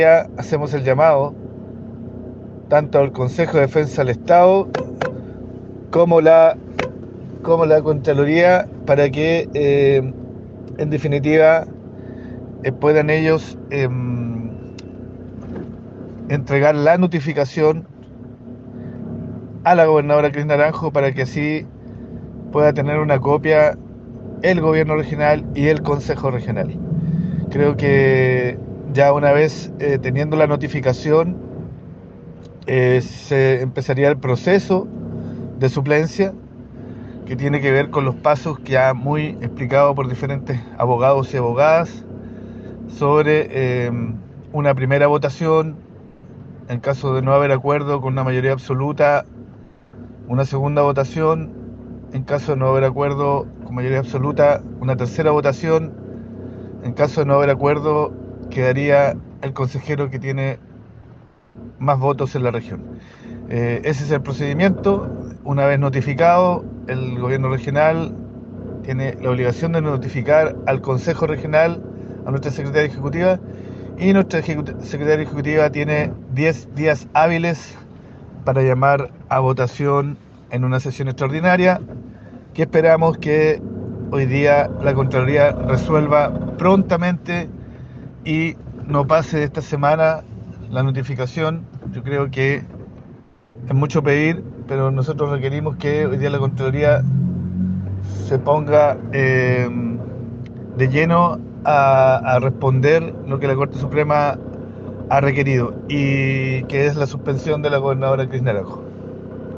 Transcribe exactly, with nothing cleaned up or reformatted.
Ya hacemos el llamado tanto al Consejo de Defensa del Estado como la, como la Contraloría para que, eh, en definitiva, eh, puedan ellos eh, entregar la notificación a la gobernadora Cris Naranjo para que así pueda tener una copia el gobierno regional y el Consejo Regional. Creo que ya una vez eh, teniendo la notificación, eh, se empezaría el proceso de suplencia que tiene que ver con los pasos que ha muy explicado por diferentes abogados y abogadas sobre eh, una primera votación, en caso de no haber acuerdo con una mayoría absoluta, una segunda votación, en caso de no haber acuerdo con mayoría absoluta, una tercera votación, en caso de no haber acuerdo, quedaría el consejero que tiene más votos en la región. Eh, ese es el procedimiento. Una vez notificado, el gobierno regional tiene la obligación de notificar al Consejo Regional, a nuestra secretaria ejecutiva, y nuestra ejecut secretaria ejecutiva tiene diez días hábiles para llamar a votación en una sesión extraordinaria que esperamos que hoy día la Contraloría resuelva prontamente y no pase de esta semana la notificación. Yo creo que es mucho pedir, pero nosotros requerimos que hoy día la Contraloría se ponga eh, de lleno a, a responder lo que la Corte Suprema ha requerido, y que es la suspensión de la gobernadora Cris Naranjo.